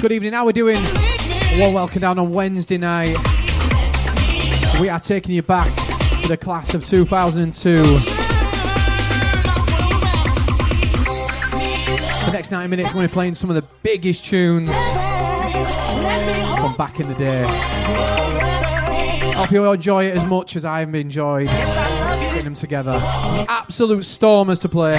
Good evening, how are we doing? Well, welcome down on Wednesday night. We are taking you back to the class of 2002. The next 90 minutes, I'm going to be playing some of the biggest tunes from back in the day. Hope you enjoy it as much as I've enjoyed getting them together. Absolute stormers to play.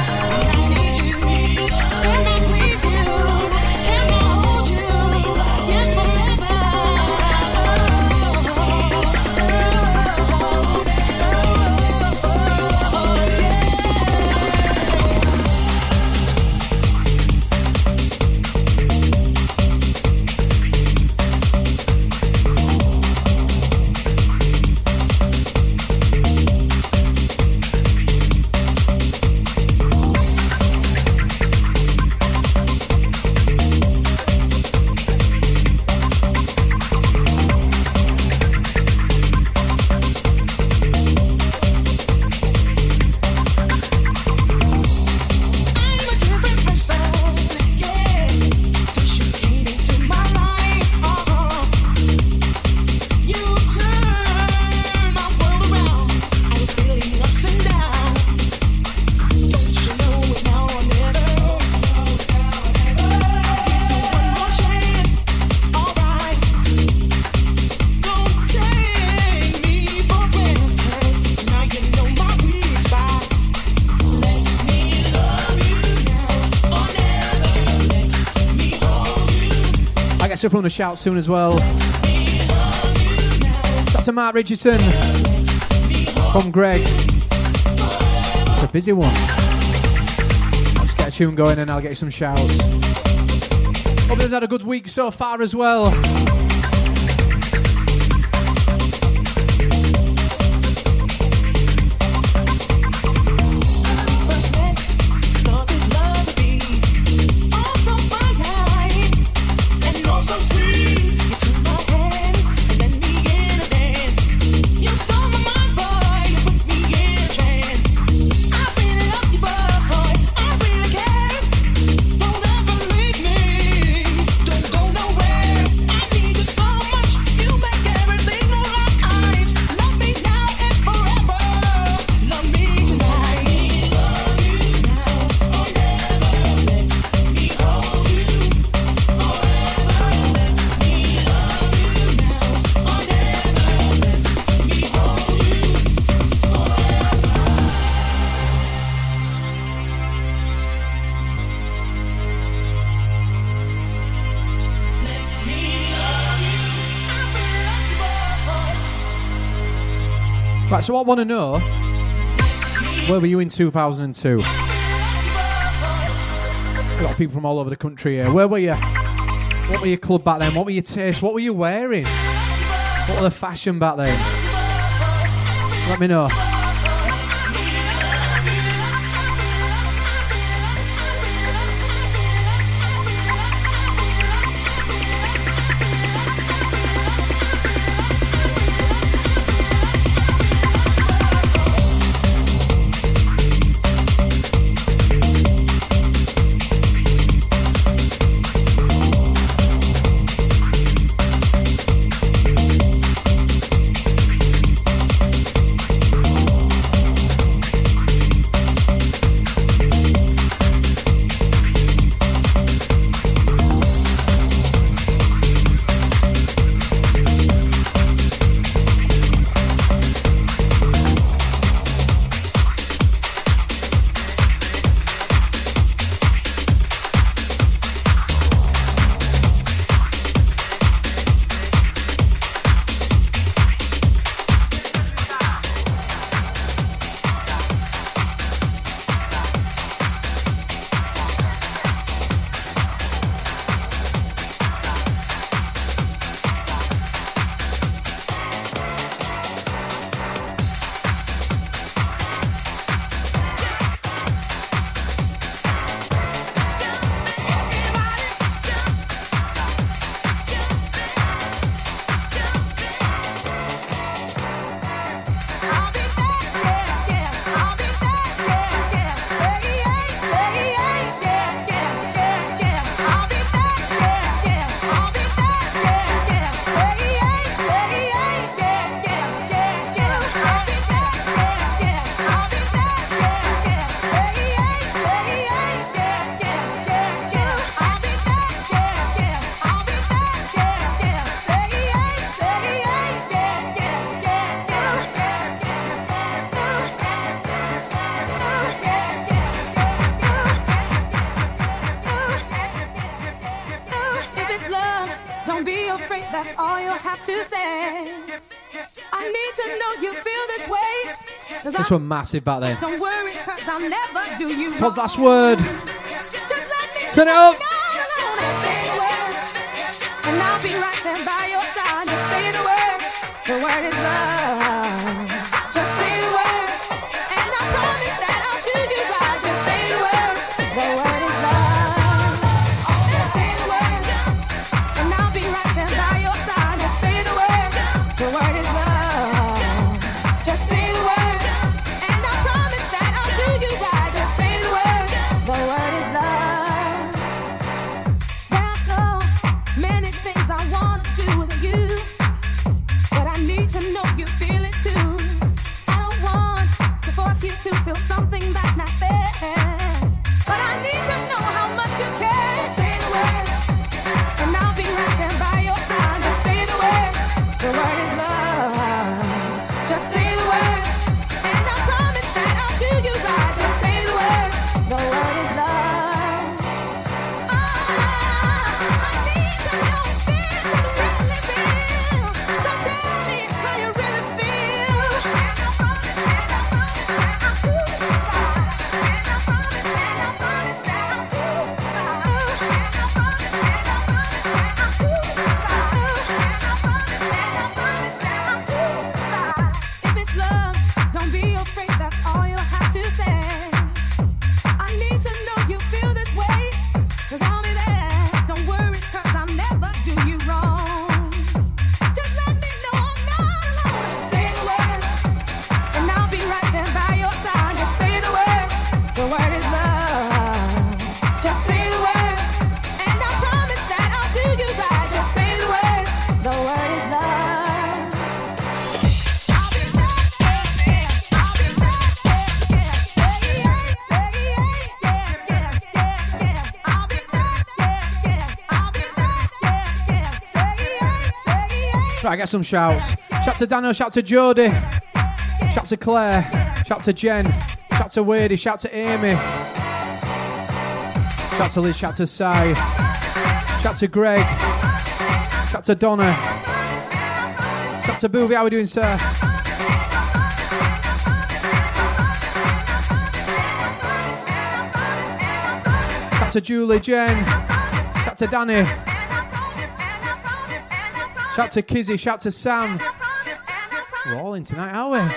From the shout soon as well. That's a Mark Richardson from Greg. It's a busy one. Let's get a tune going and I'll get you some shouts. Hope you've had a good week so far as well. Right, so I want to know, where were you in 2002? A lot of people from all over the country here. Where were you? What were your club back then? What were your tastes? What were you wearing? What were the fashion back then? Let me know. Don't be afraid, that's all you'll have to say. I need to know you feel this way. This one massive back then. Don't worry, cause I'll never do you wrong. Todd's last word. Just let me turn it up. Say the word, and I'll be right there by your side. Just say the word. The word is love. Just say the word, and I promise that I'll do you right. Just say the word. The word is love. Just say the word, and I'll be right there by your side. Just say the word. The word is love. Just say the word, and I promise that I'll do you right. Just say the word. The word is love. There are so many things I want to do with you, but I need to know you feel it too. I don't want to force you to feel something that's not fair, but I need to know how much you care. Just say the word, and I'll be right there by your side. Just say the word. The word is love. Just say the word, and I promise that I'll do you right. Just say the word. The word is love. I need to know you really feel. So tell me how you really feel. And I promise that I'll do you right. And I promise that I'll do you right. And I promise that I'll do you right. If it's love, don't be afraid, that's all you'll have to say. I need to know you feel this way, cause I'll be there. Don't worry, cause I'll never do you wrong. Just let me know I'm not alone. Say the word, and I'll be right there by your side. Just say the word. The word is love. Just say the word, and I promise that I'll do you right. Just say the word. The word is love. I'll be right there. I'll be right there. Say yeah, say yeah, yeah. I'll be right there. I'll be right there. Say yeah. Right, get some shouts. Shout to Daniel, shout to Jodie, shout to Claire, shout to Jen, shout to Wadey, shout to Amy, shout to Liz, shout to Sai, shout to Greg, shout to Donna, shout to Booby, how we doing, sir? Shout to Julie, Jen, shout to Danny, shout to Kizzy, shout to Sam. We're all in tonight, are we?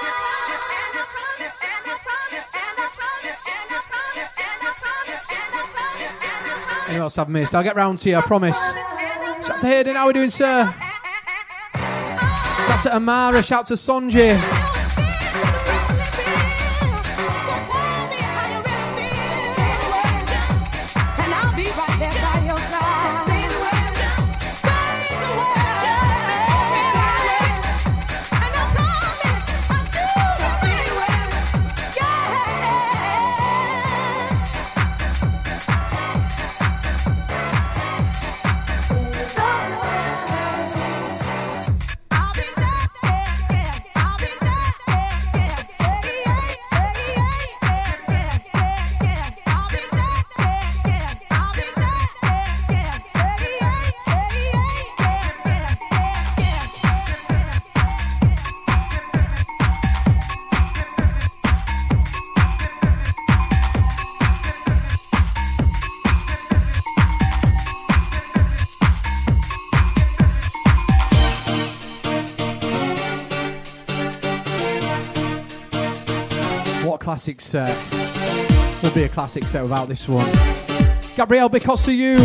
Anyone else I've missed? I'll get round to you, I promise. Shout to Hayden, how we doing, sir? Shout to Amara, shout to Sonji. And I'll be right there by your side. Say the word. Say the word. And I promise I'll do the word. I'll be there. I'll be there. Say yeah, say yeah. I'll be there. I'll be there. Say yeah, say What a classic set. Would be a classic set without this one. Gabrielle, because of you.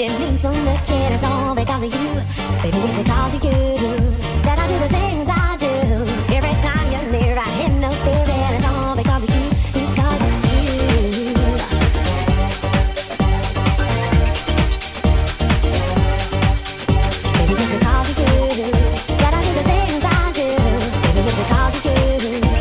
it means so much and it's all because of you. Baby, it's because of you that I do the things I do. Every time you're near, I hit no fear and it's all because of you. Because of you. Baby, it's because of you that I do the things I do. Baby, it's because of you.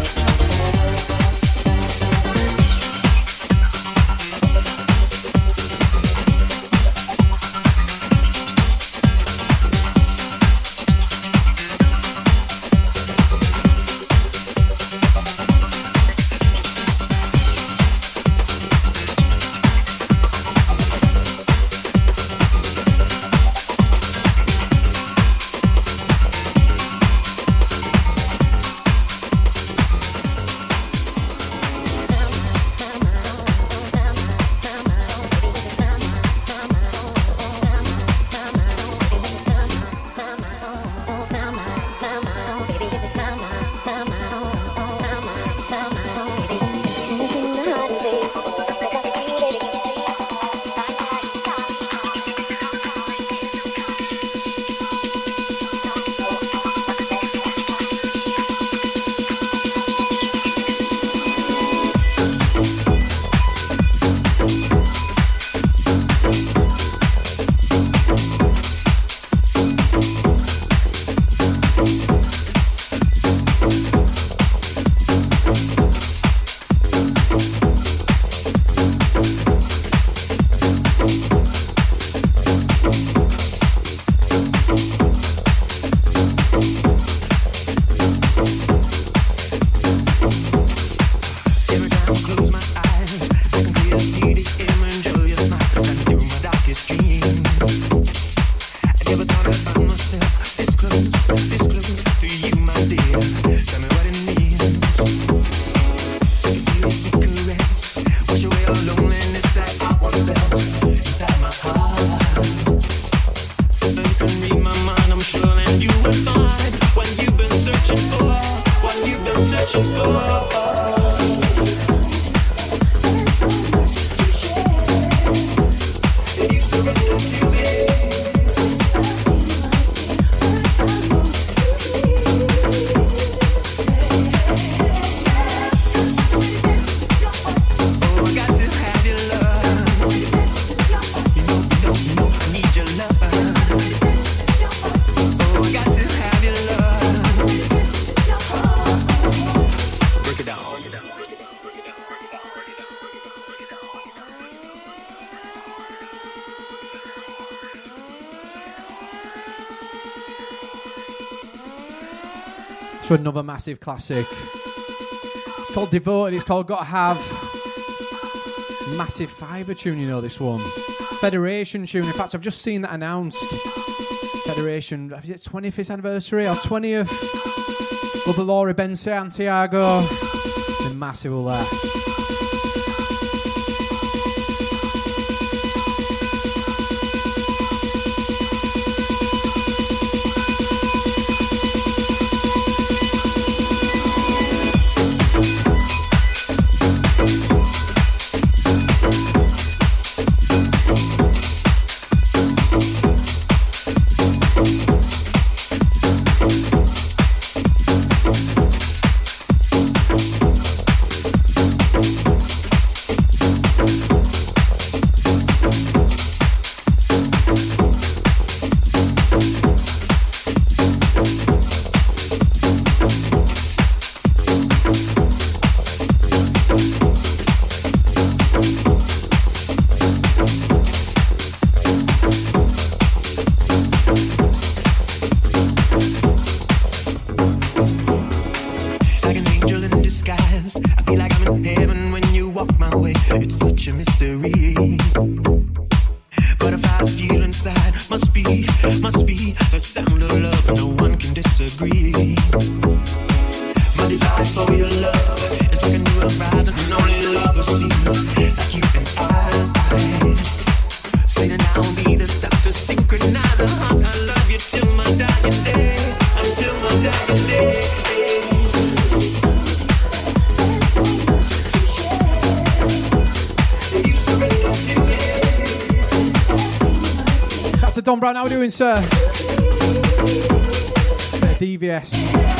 Another massive classic. It's called Devoted. It's called Gotta Have. Massive fibre tune, you know, this one. Federation tune. In fact, I've just seen that announced. Federation, is it 25th anniversary or 20th? Love the Laurie Ben Santiago. Been massive all that. You surrender to to Don Brown. How are we doing, sir? DVS.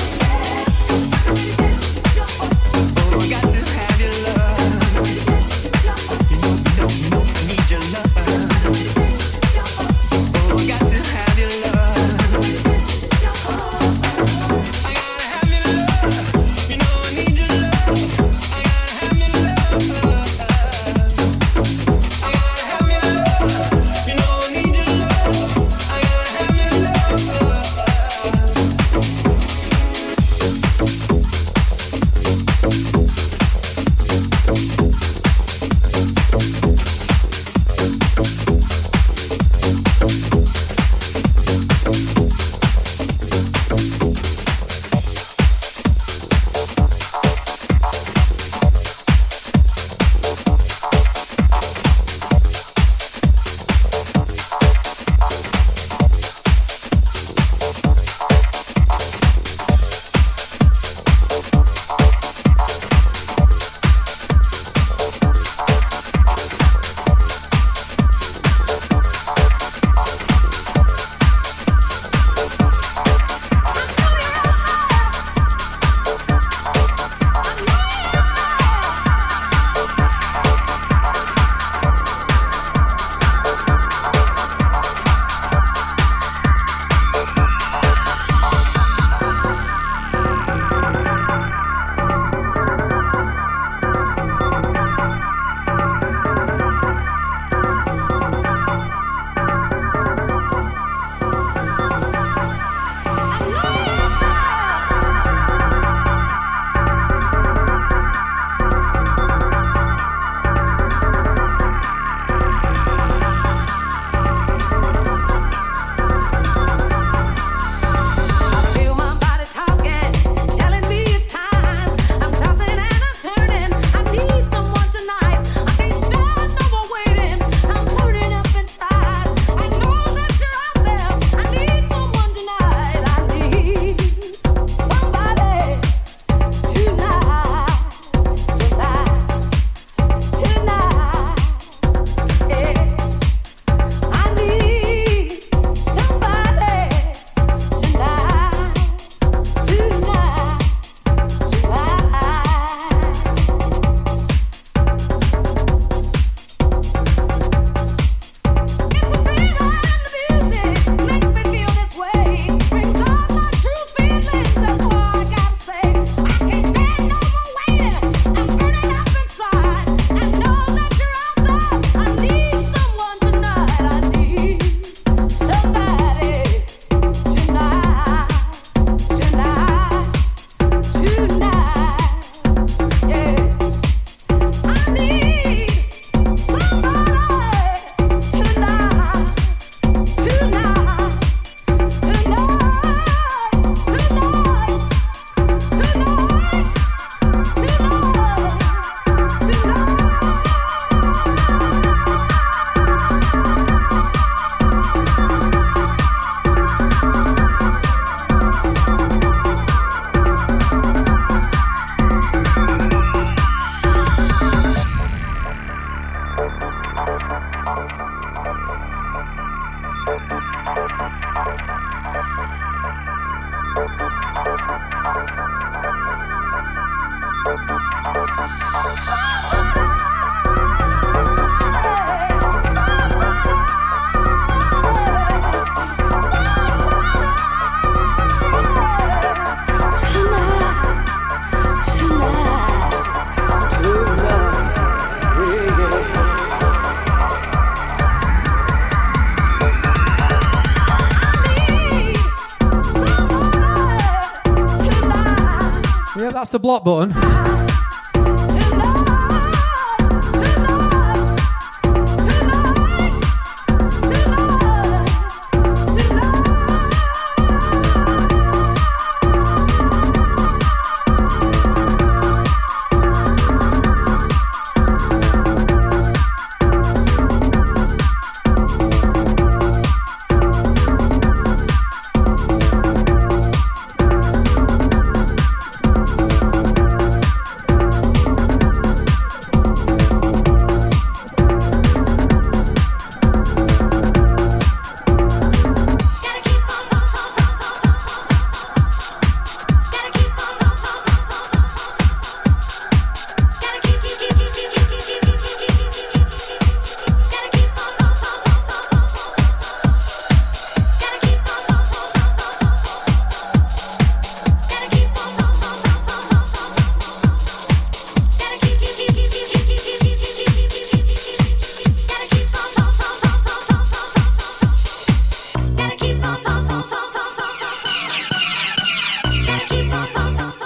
That's the block button.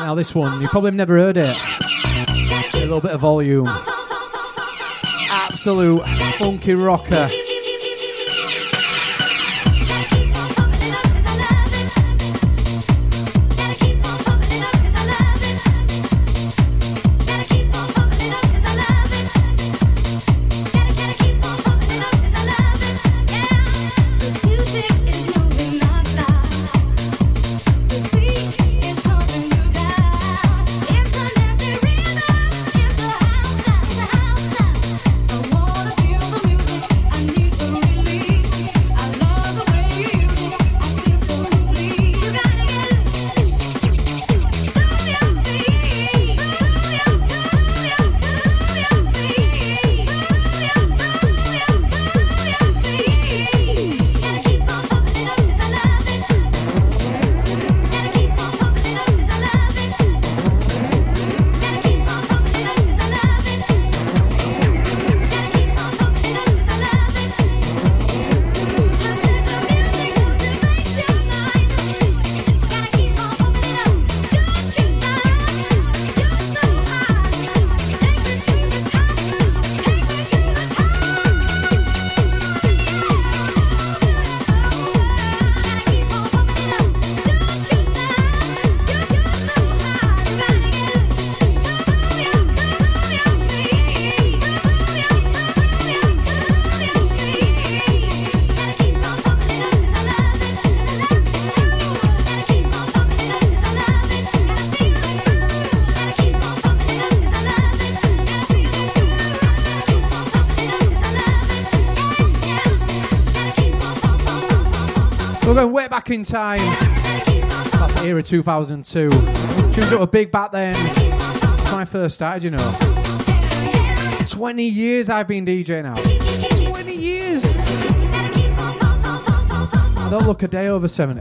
Now this one, you probably never heard it. A little bit of volume. Absolute funky rocker. We're going way back in time. That's the era 2002. Tunes that were big back then. That's when I first started, you know. 20 years I've been DJing now. 20 years. I don't look a day over 70.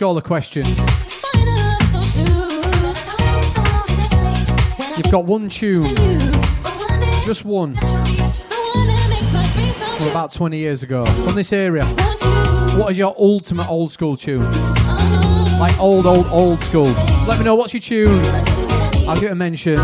ask all the questions. You've got one tune, just one, from about 20 years ago, from this area. What is your ultimate old school tune? Like old school. Let me know what's your tune. I'll give it a mention.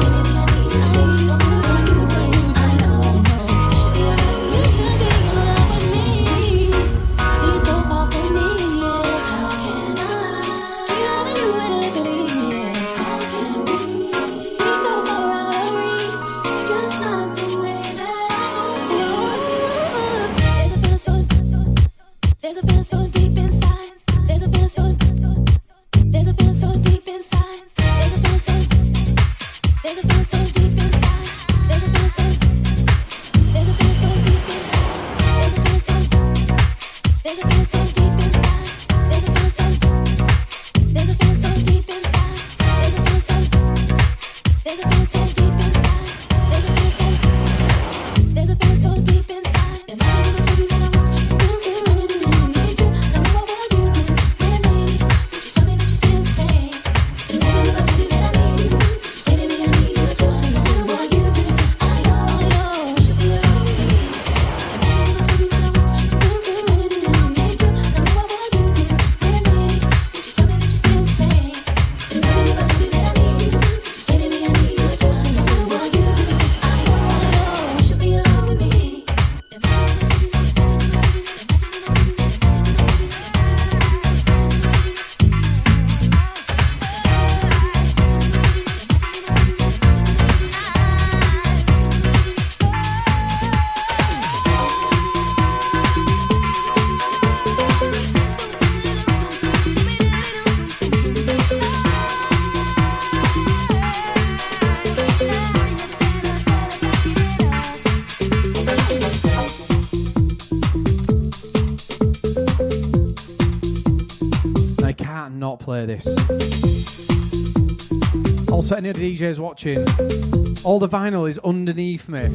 Play this. Also, any of the DJs watching, all the vinyl is underneath me.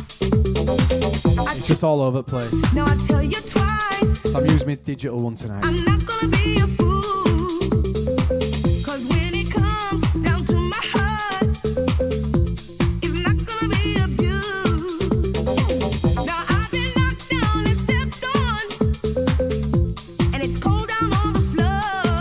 It's just all over the place. Now I tell you twice. So I'm using my digital one tonight. I'm not gonna be a fool, 'cause when it comes down to my heart, it's not gonna be abused. Now I've been knocked down and stepped on, and it's cold down on the floor.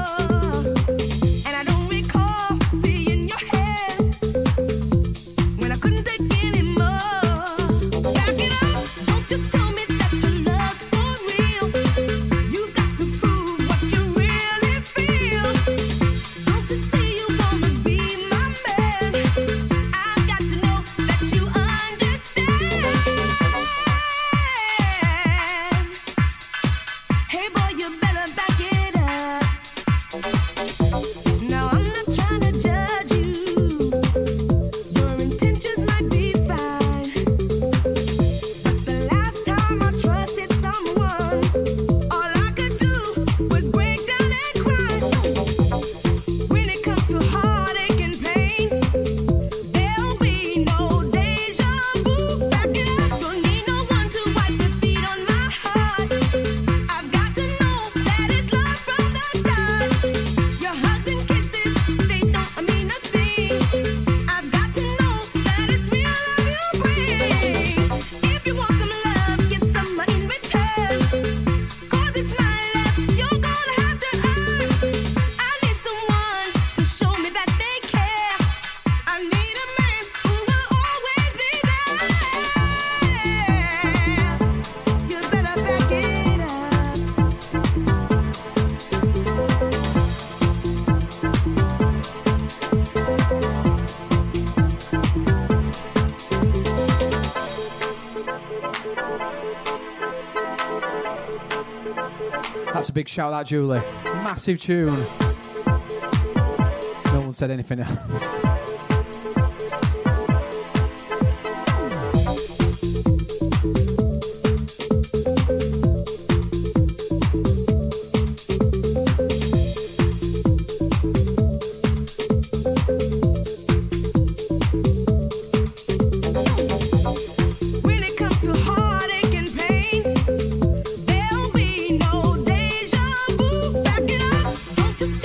That's a big shout out, Julie. Massive tune. No one said anything else. Don't just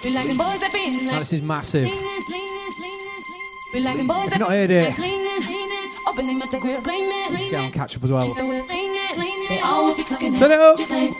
Now, this is massive. If you've not heard it, get on catch up as well. Turn it up.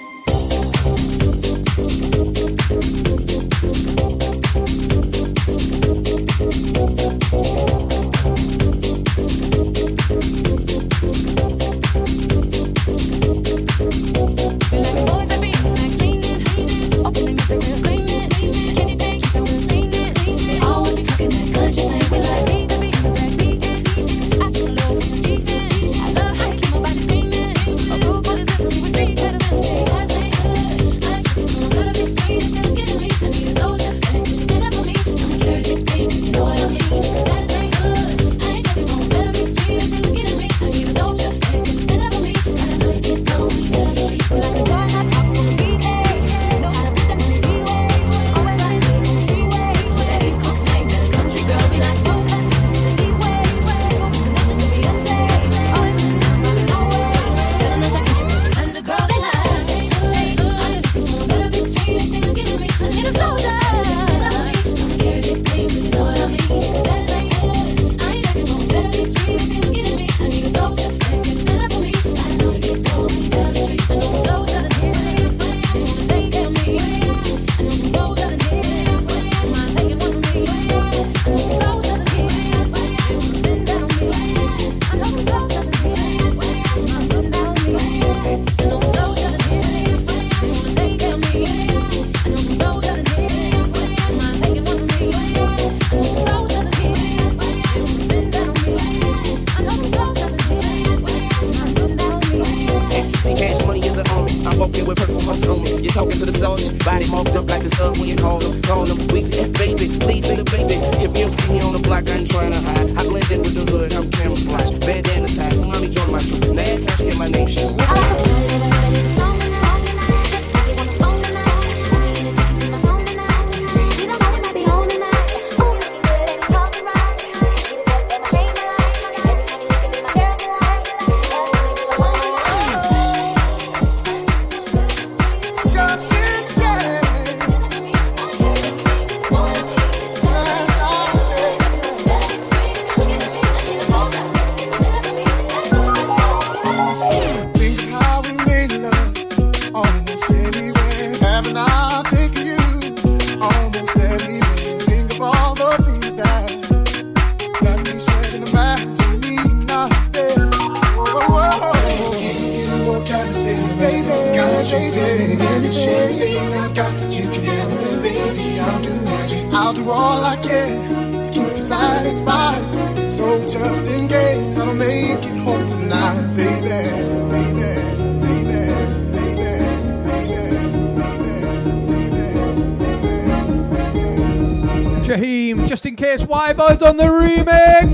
Jaheim, just in case Wybo's on the remix.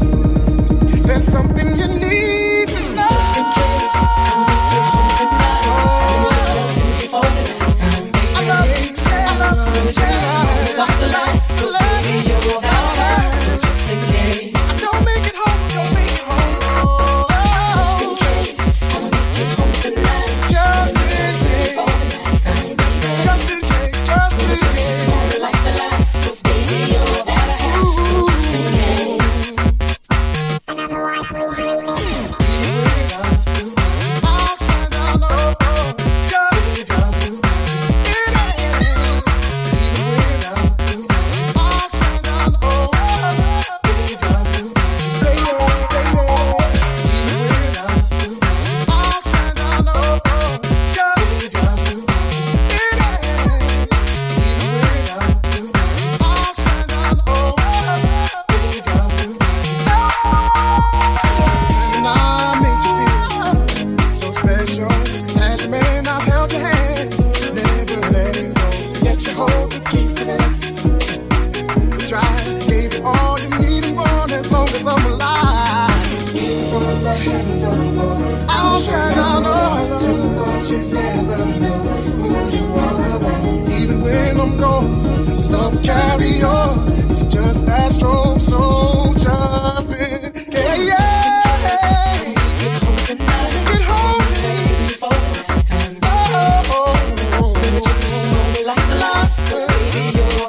There's something you need to know. Just in case. I love you, like the last baby, you're alright. Just in case. I don't make it home, don't make it home. Just in case, I'll make it home tonight. Just in case. Just in case, just in case. Like the last baby, you're alright. Just in case. Another one who's remix. Carry on, it's just that strong, so just in case. Get home tonight. Oh, like the last baby, you're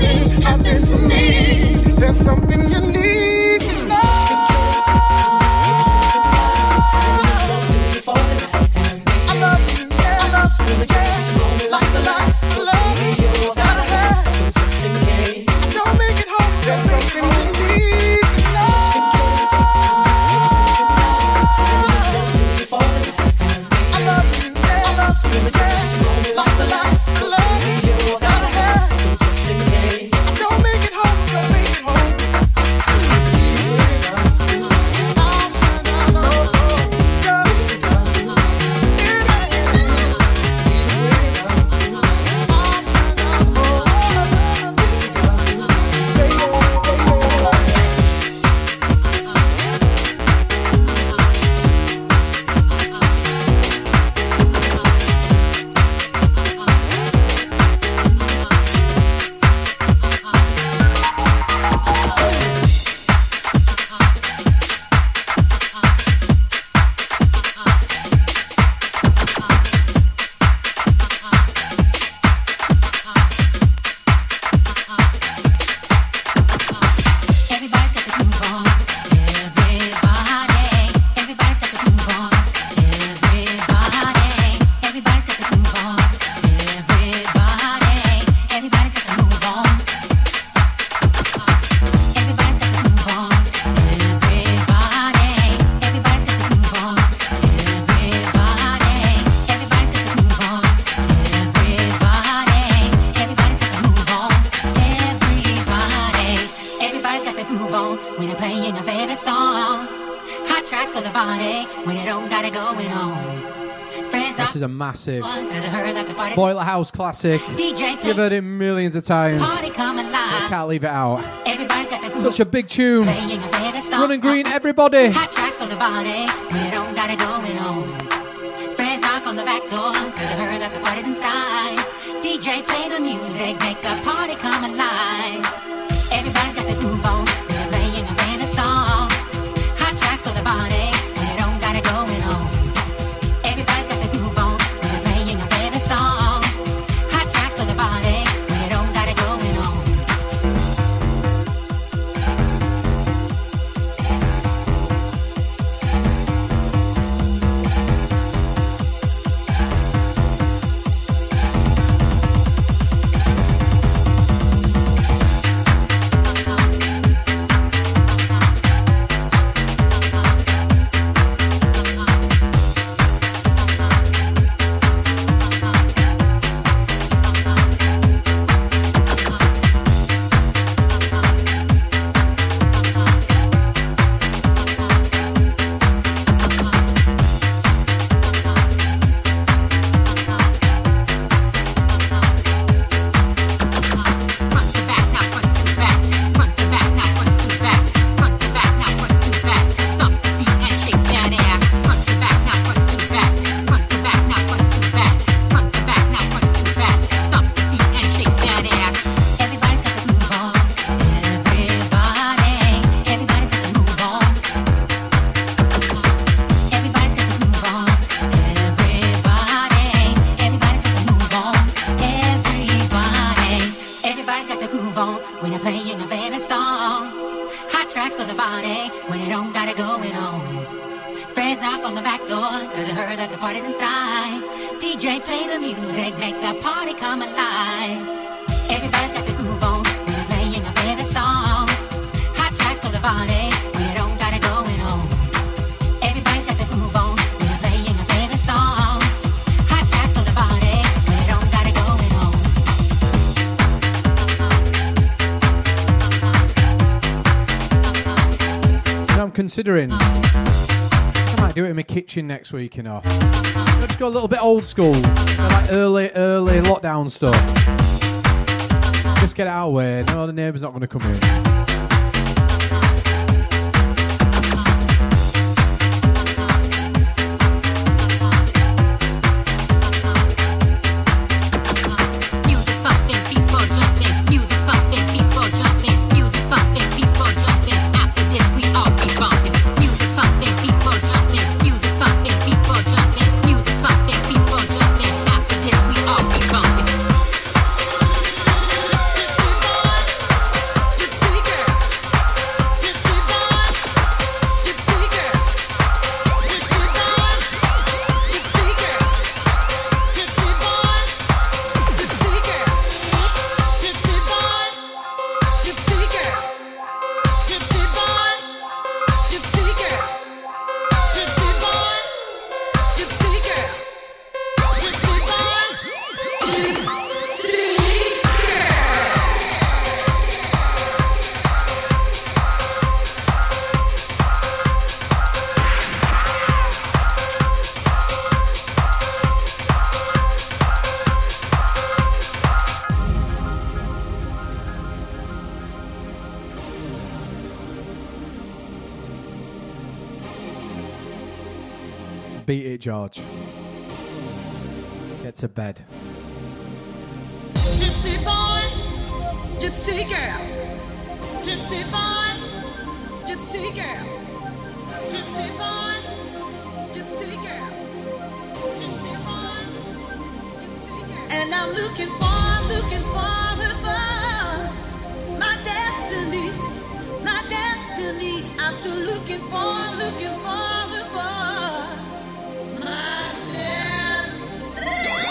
something happens to me. There's something you need to know. I love you, yeah, I love you, yeah. Like the last love you gotta have. Don't make it home. There's something you need to know. I love you, yeah, I love you, yeah. Like the last love you gotta have. Don't make it home, don't make it home. Massive Boiler House classic. You've heard it millions of times. I can't leave it out. Such a big tune. Running green, everybody. Hot tracks for the body when you don't got it going on. Friends knock on the back door cause I heard that the party's inside. DJ play the music, make the party come alive. Everybody's got the groove on when you're playing a favorite song. Hot tracks for the body when you don't got it going on. Everybody's got the groove on when you're playing a favorite song. Hot tracks for the body when you don't got it going on. Considering I might do it in my kitchen next week, you know. I'll just go a little bit old school, like early lockdown stuff. Just get it out of the way. No, the neighbour's not going to come in. Beat it, George. Get to bed. Gypsy boy, gypsy girl, gypsy boy, gypsy girl, gypsy boy, gypsy girl, gypsy boy, gypsy girl. And I'm looking for my destiny, my destiny. I'm still looking for my destiny.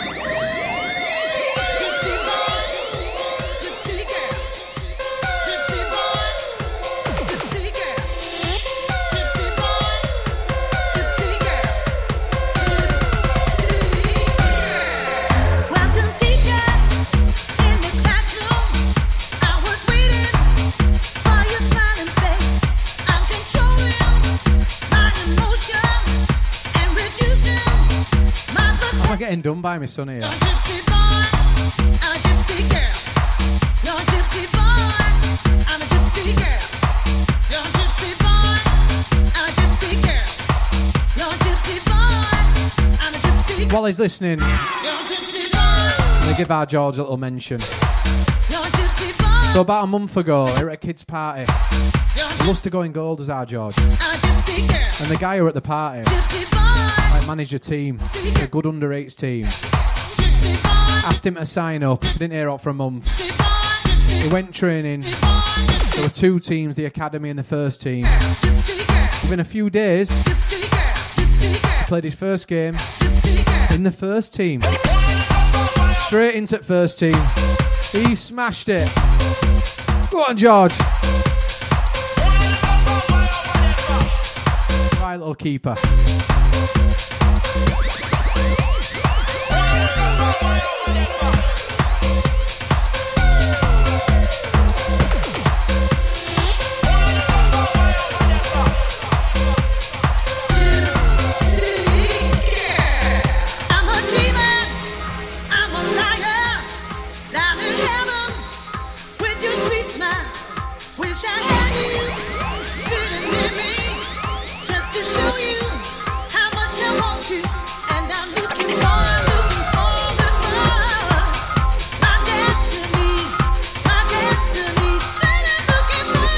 Gypsy boy, gypsy girl, gypsy boy, gypsy girl, gypsy boy, gypsy girl, gypsy girl. Welcome, teacher, in the classroom. I was waiting for your smiling face. I'm controlling my emotions and reducing my Am I getting done by my son here? You're a gypsy boy, I'm a gypsy girl. You're a gypsy boy, I'm a gypsy girl. You're a gypsy boy, I'm a gypsy girl. You're a gypsy boy, I'm a gypsy girl. While he's listening, You're a gypsy boy, I'm going to give our George a little mention. you're a gypsy boy, So about a month ago, here at a kids' party, you're a he loves to go in gold as our George. gypsy girl. And the guy who at the party, Gypsy boy, like, managed a team, a good under 8s team, gypsy boy, asked him to sign up, didn't hear out for a month. gypsy boy, gypsy He went training, boy, gypsy there were 2 teams, the academy and the first team. gypsy girl, Within a few days, gypsy girl, gypsy girl, played his first game gypsy girl. in the first team. Straight into first team. He smashed it. Go on, George. Right, little keeper. I'm a dreamer, I'm a liar, down in heaven with your sweet smile. Wish I had you sitting near me just to show you how much I want you. And I'm looking for my destiny, my destiny. And I'm looking for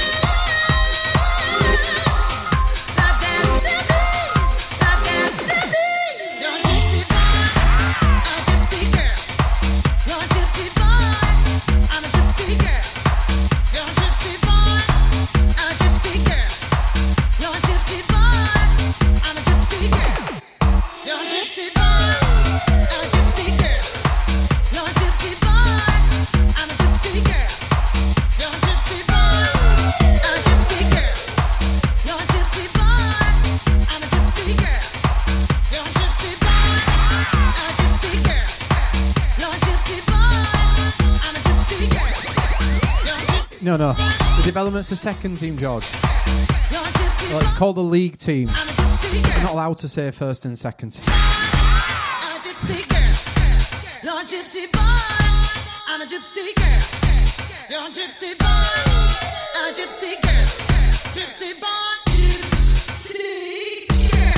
my destiny, my destiny. You're a gypsy boy, I'm a gypsy girl. You're a gypsy boy, I'm a gypsy girl. You're a gypsy boy, I'm a gypsy girl. You're a gypsy boy, I'm a gypsy girl. You're a gypsy boy, I'm a gypsy girl. You're a gypsy boy, I'm a gypsy girl. You're a gypsy boy, I'm a gypsy girl. You're a gypsy boy, I'm a gypsy girl. You're a gypsy boy, I'm a gypsy girl. You're a gypsy boy, I'm a gypsy girl. No. The development's the second team, George. You're a gypsy Well, it's called the league team. I'm a gypsy You're girl. not allowed to say first and second team. I'm a gypsy girl. You're a gypsy boy. I'm a gypsy girl. You're a gypsy boy. I'm a gypsy girl. Gypsy boy. Gypsy girl.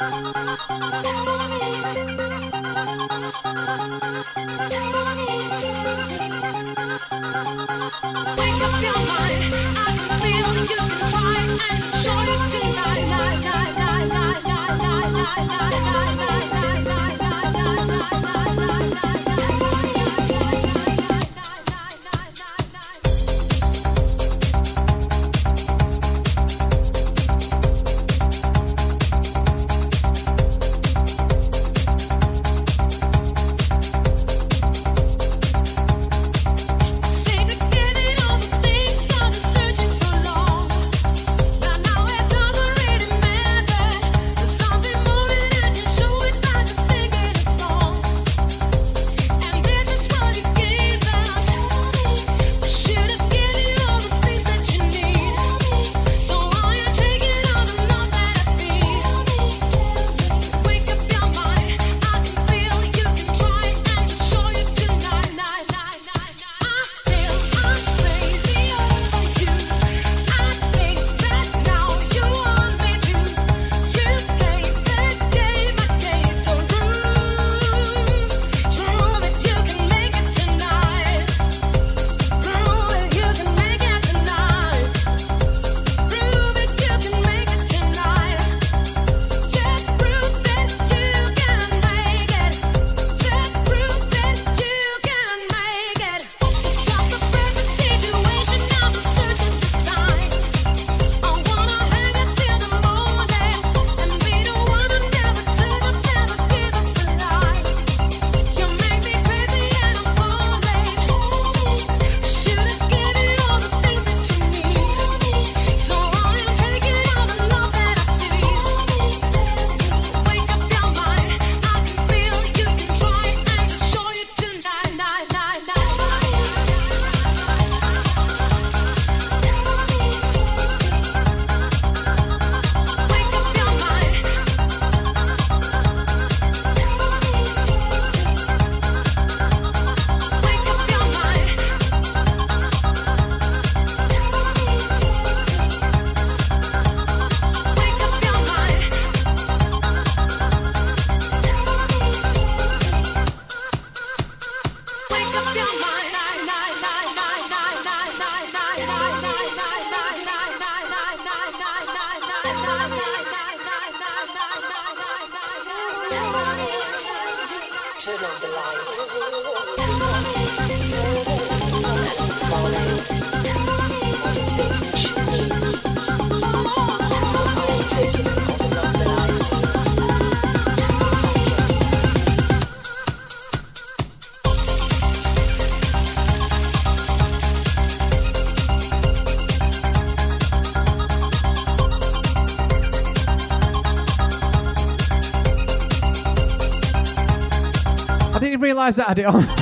Realise that I had it on.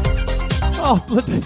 Oh, bloody.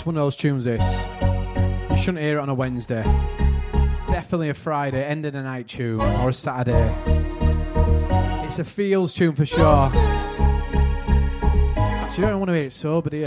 It's one of those tunes, this. You shouldn't hear it on a Wednesday. It's definitely a Friday, end of the night tune, or a Saturday. It's a feels tune for sure. Actually, you don't want to hear it sober, do you?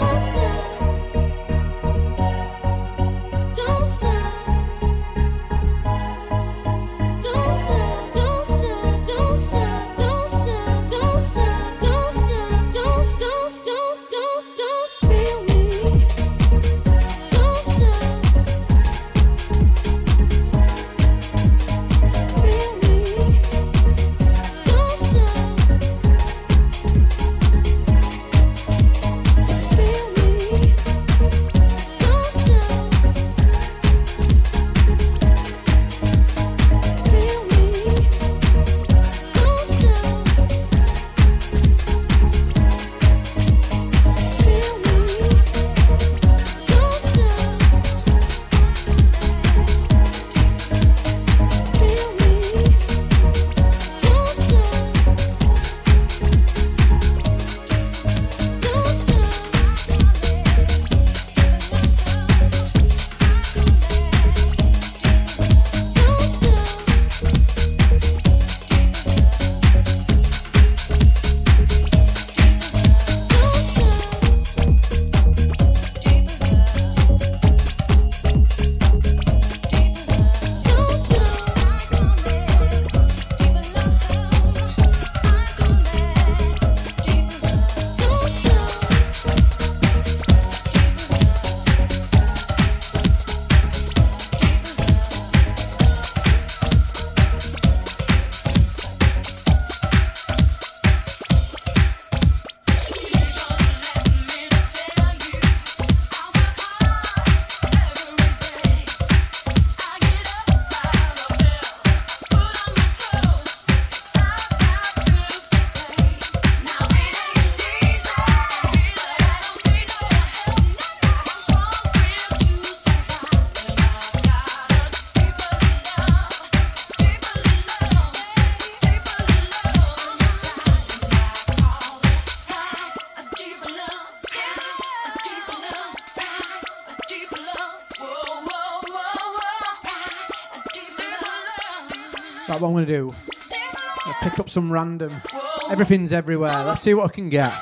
Right, what I'm going to do, I'll pick up some random, everything's everywhere, let's see what I can get.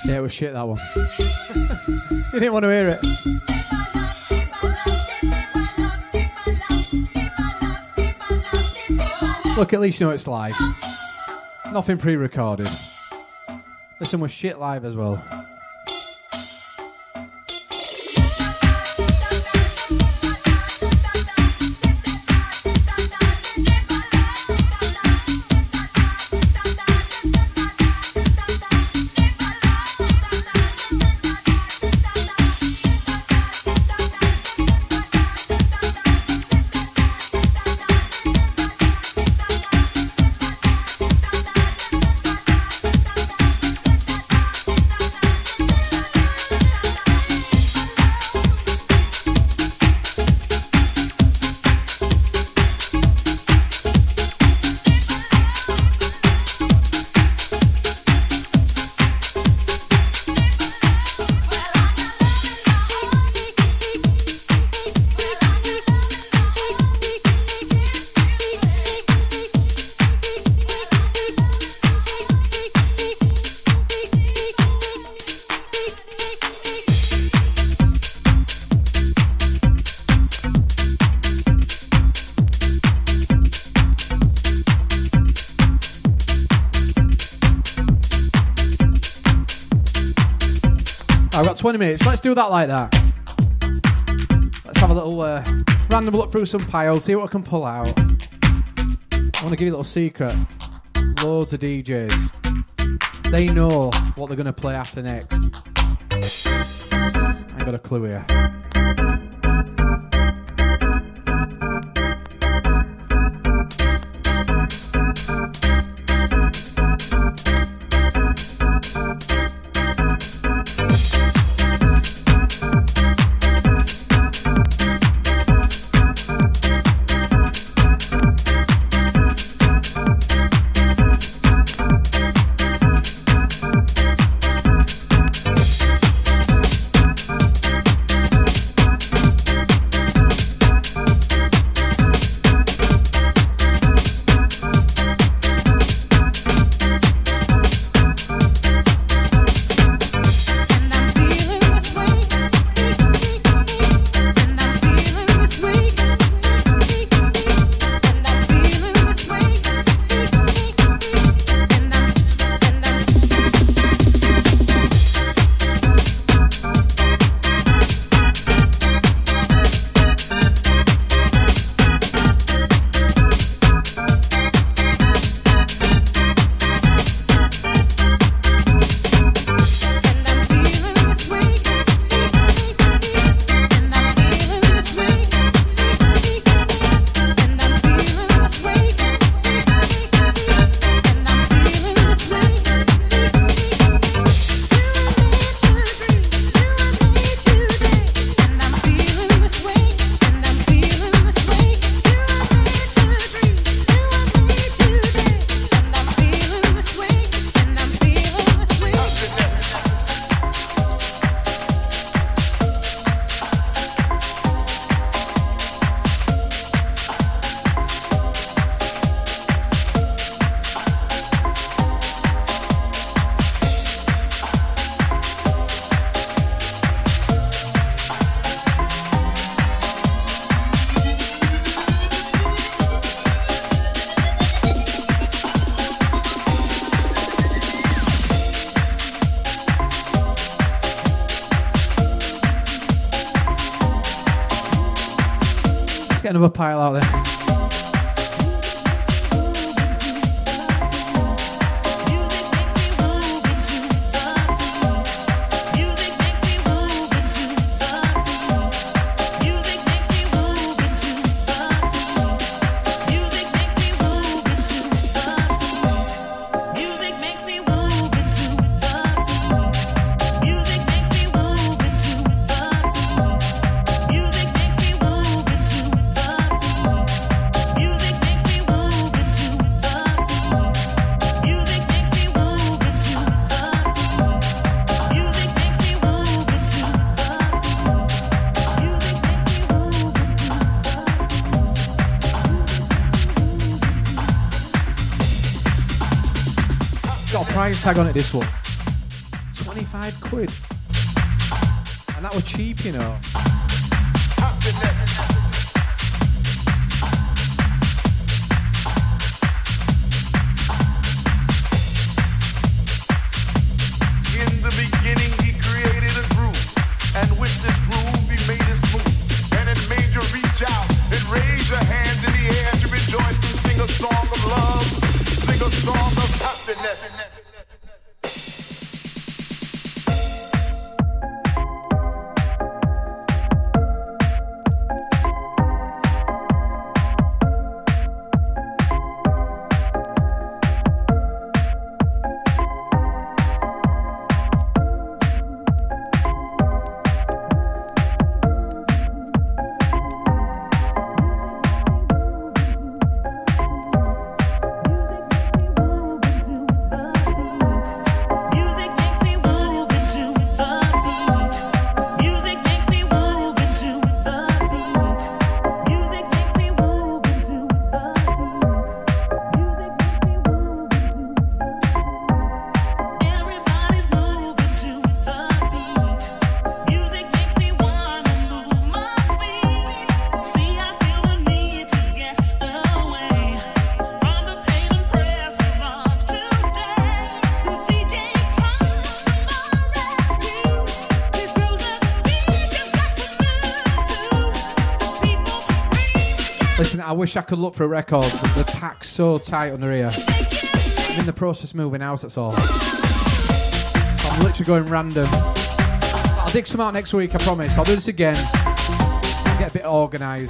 Yeah, it was shit, that one. You didn't want to hear it. Look, at least you know it's live. Nothing pre-recorded. Listen, was shit live as well. I've got 20 minutes. Let's do that like that. Let's have a little random look through some piles, see what I can pull out. I want to give you a little secret. Loads of DJs. They know what they're going to play after next. I ain't got a clue here. Get another pile out there. Price tag on it, this one. 25 quid. And that was cheap, you know. In the beginning, he created a groove, and with this groove, he made us move. And it made you reach out and raise your hands in the air to rejoice and sing a song of love, sing a song of happiness. I wish I could look for a record, but the pack's so tight under here. I'm in the process of moving house, that's all. I'm literally going random. I'll dig some out next week, I promise. I'll do this again. I'll get a bit organised.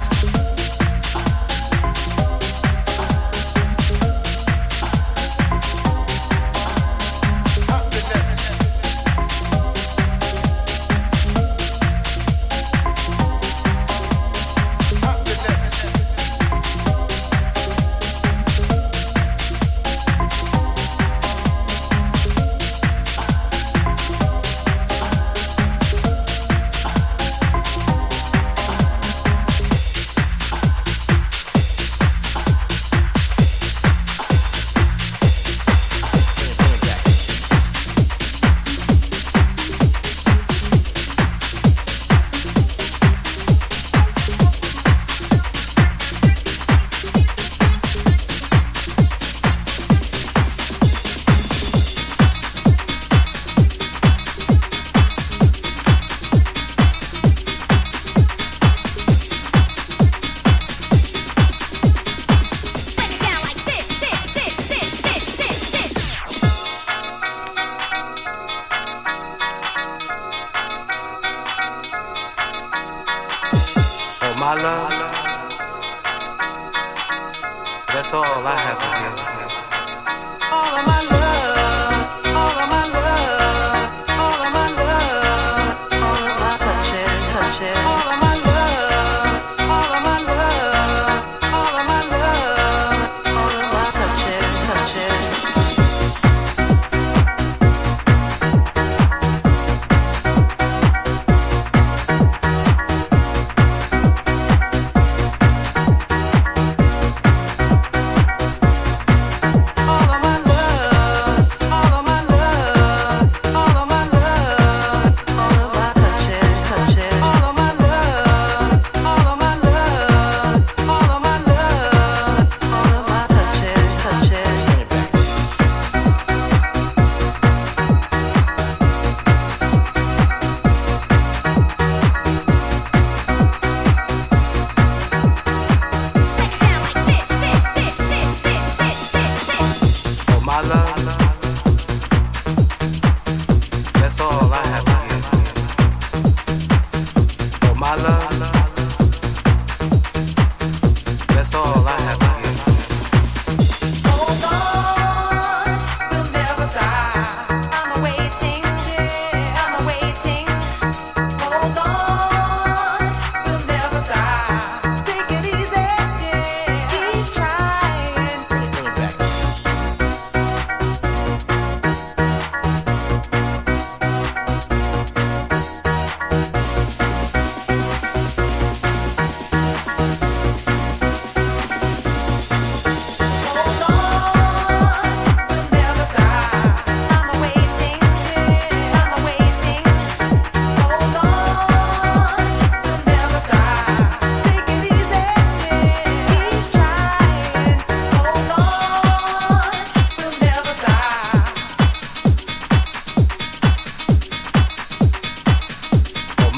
my love. That's all I have to give. All of my love, all of my love, all of my love, all of my touches, all of my love, all of my love, all of my love, all of my touches.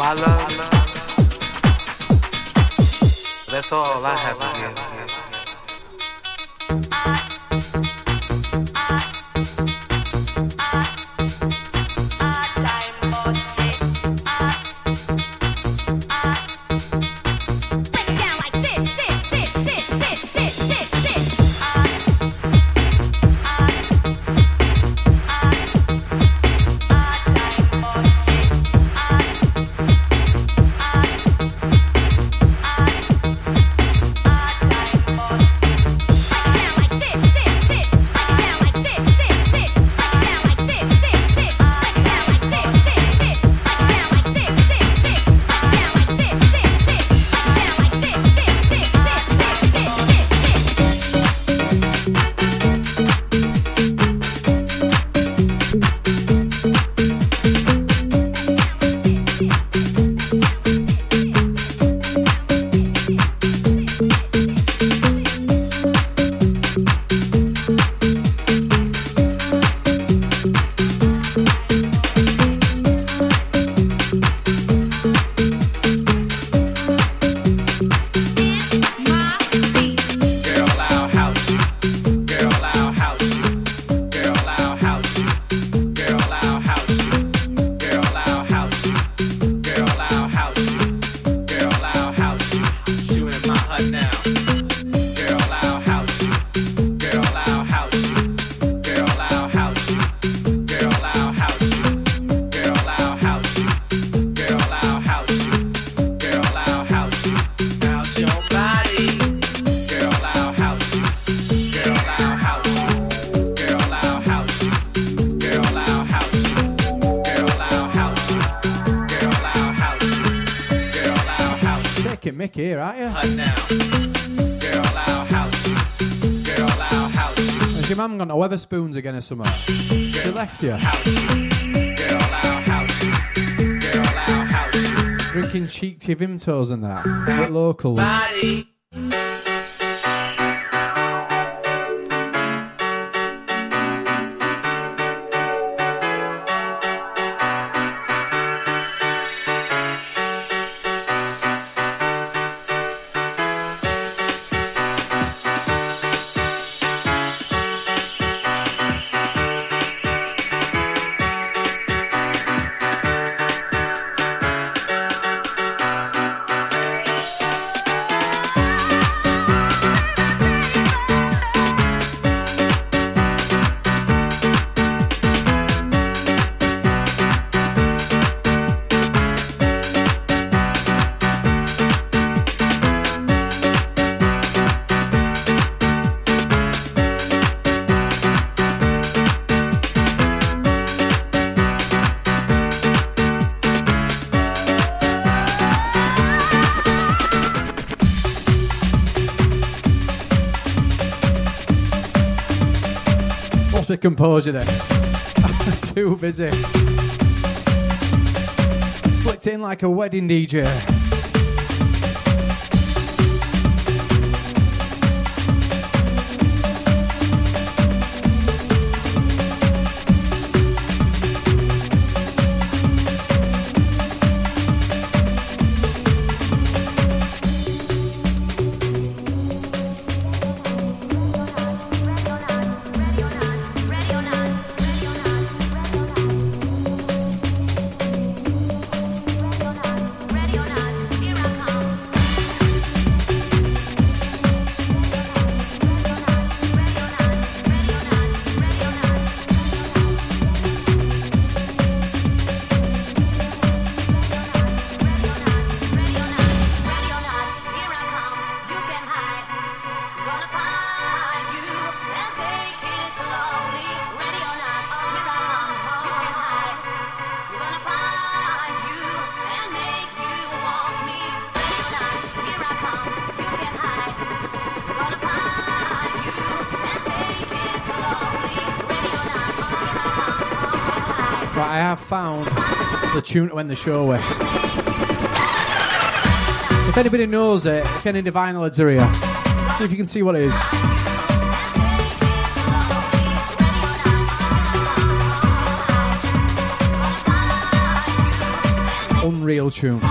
my love. That's all I have to give. Mickey here, aren't you? Has your mum gone to Weatherspoons again or something? She left you? Drinking cheek to your Vimtos and that. At locals. Composure then. Too busy. Flicked in like a wedding DJ. Right, I have found the tune to end the show with. If anybody knows it, if any Divine Lads are here, see if you can see what it is. Unreal tune.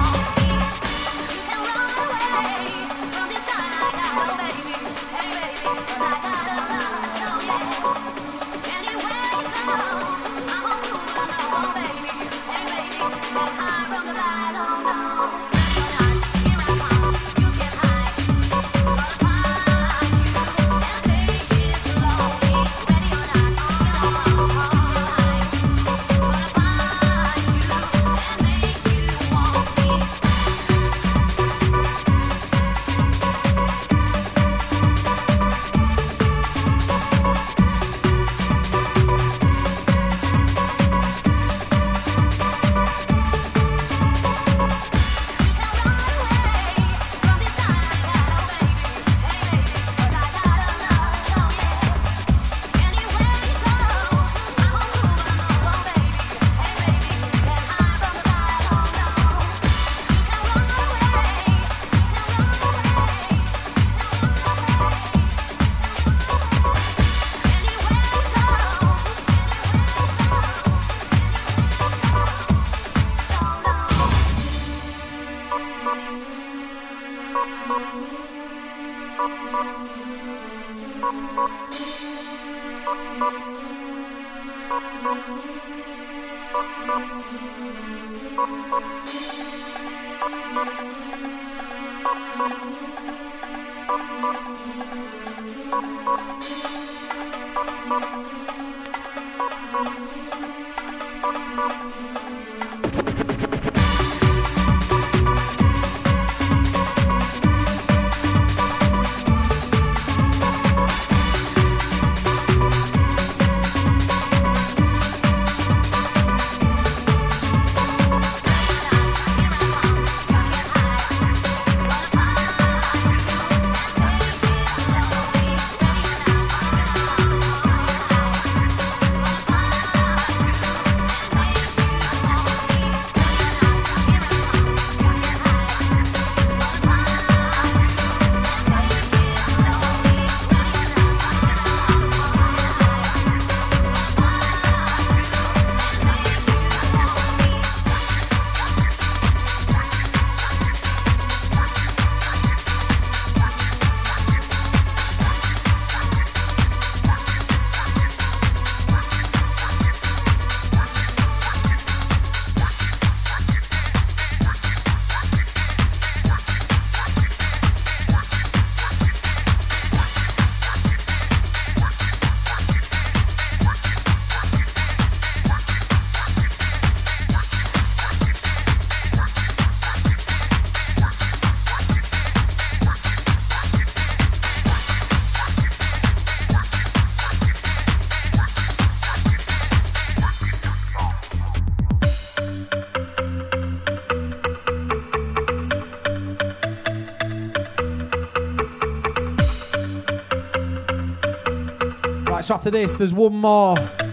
So after this, there's one more.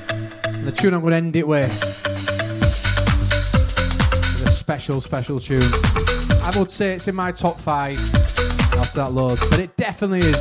The tune I'm going to end it with. It's a special, special tune. I would say it's in my top 5. I'll start loads, but it definitely is.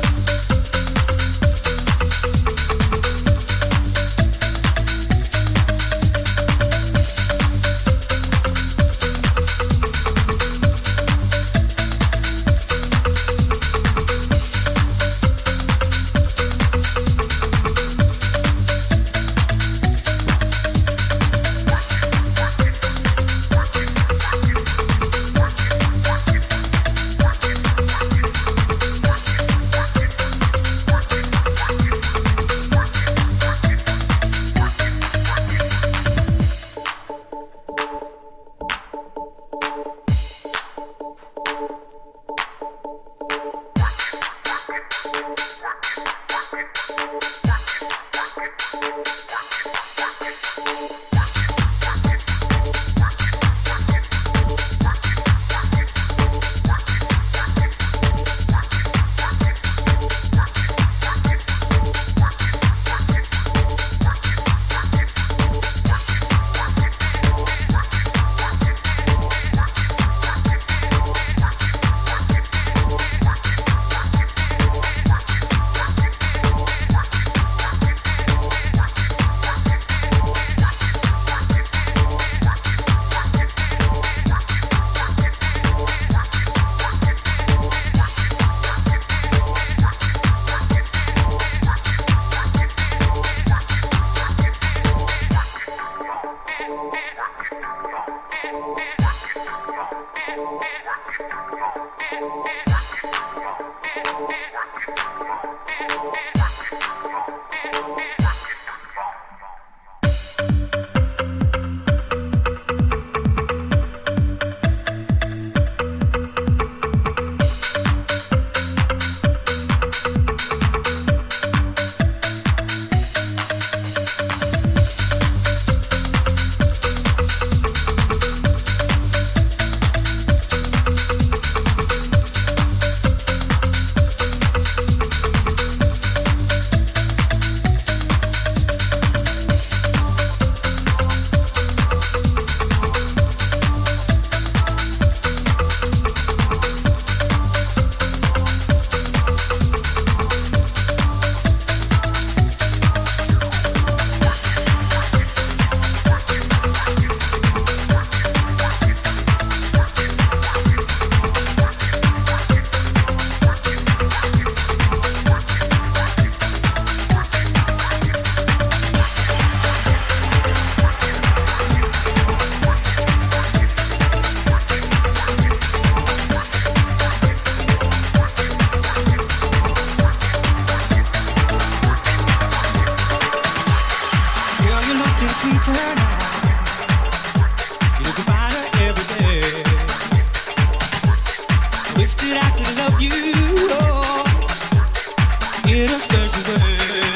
sweet turn out. You can find her every day. Wish that I could love you, oh, in a special way.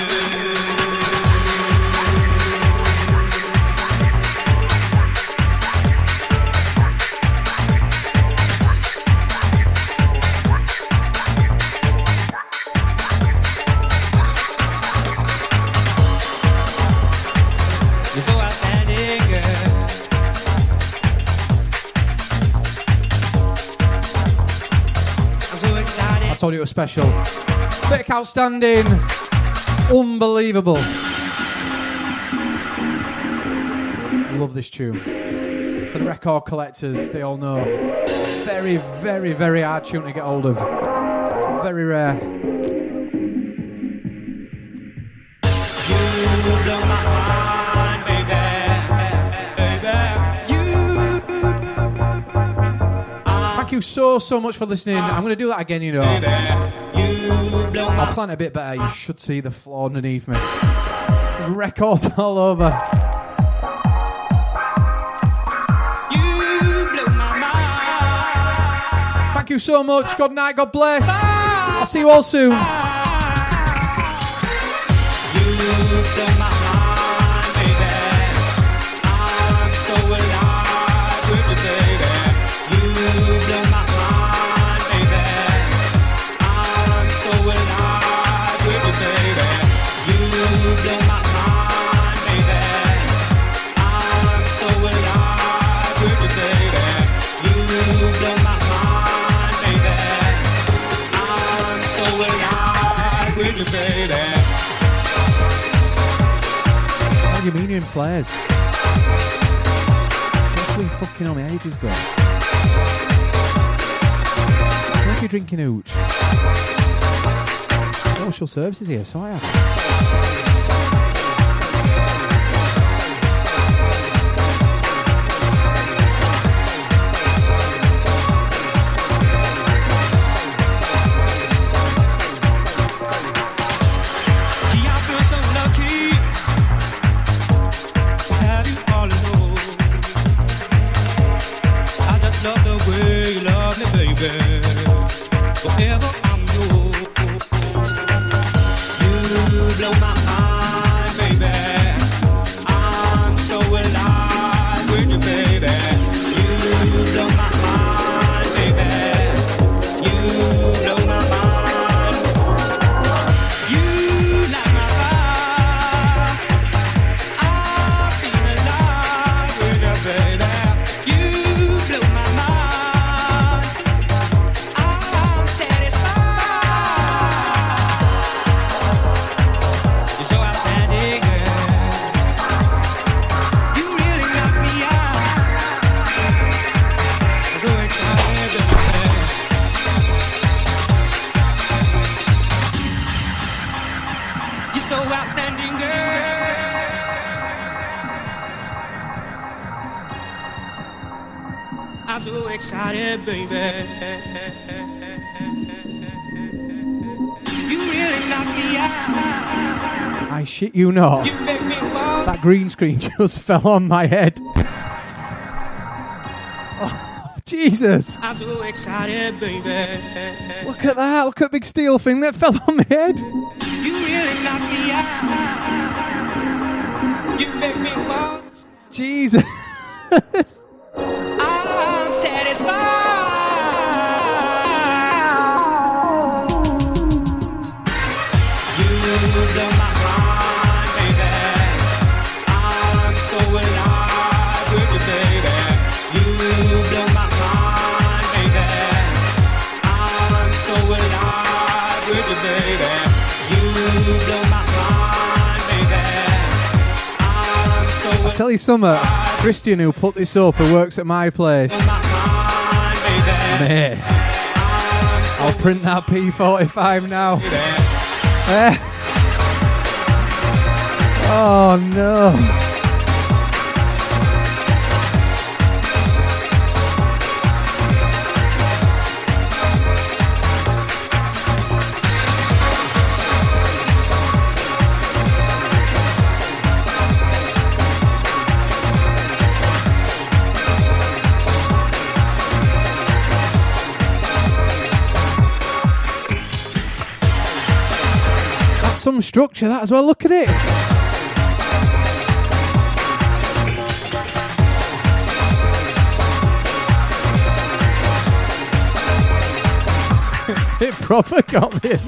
You're so outstanding, girl. I'm so excited. I told you it was special. Thick, outstanding, unbelievable. Love this tune. For the record collectors, they all know. Very, very, very hard tune to get hold of. Very rare. You blow my mind, baby, baby. You. Thank you so much for listening. I'm going to do that again, you know. Baby, you blow I'll my plan it a bit better. You should see the floor underneath me. There's records all over. You blow my mind. Thank you so much. Good night. God bless. I'll see you all soon. You blow my mind, baby. I'm so alive with you, baby. You blow my mind, baby. I'm so alive with you, baby. You blow my mind, baby. I'm so alive with you, baby. You blow my mind, baby. I'm so alive with you, baby. What do you mean you're in flares? That's been fucking on me ages ago. Why are you drinking hooch? Social services here, so I have. Gee, I feel so lucky to have you all alone. I just love the way you love me, baby. Forever I'm yours. You blow my mind, baby. I'm so alive with you, baby. You blow my mind, baby. You blow my mind. You light my fire. I feel alive with you, baby. You blow my mind. I'm satisfied. You're so outstanding, girl. You really knock me out. I'm so excited, baby. You're so outstanding, girl. I'm so excited, baby. You really knock me out. I shit you not. You make me walk. That green screen just fell on my head. Oh, Jesus. I'm so excited, baby. Look at that. Look at big steel thing that fell on my head. You really knock me out. You make me walk. Jesus. I'm satisfied. You blow my mind, baby. I'm so alive with you, baby. You blow my mind, baby. I'm so alive with you, baby. You blow my mind, baby. I'm so I'll tell you something. Christian, who put this up, who works at my place. Mate, I'll print that P45 now. Oh no. some structure, that as well. Look at it. It proper got me.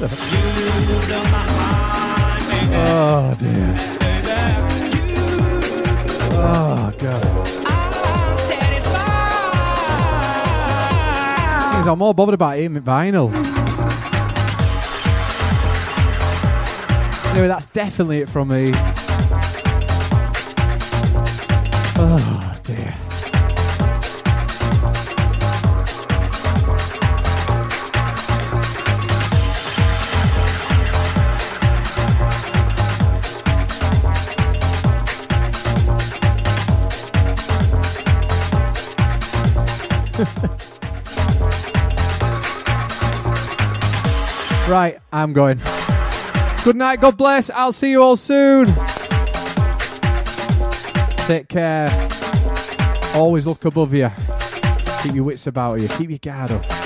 Oh dear. Oh god. I'm more bothered about eating vinyl. Anyway, that's definitely it from me. Oh dear. Right, I'm going. Good night, God bless. I'll see you all soon. Take care. Always look above you. Keep your wits about you. Keep your guard up.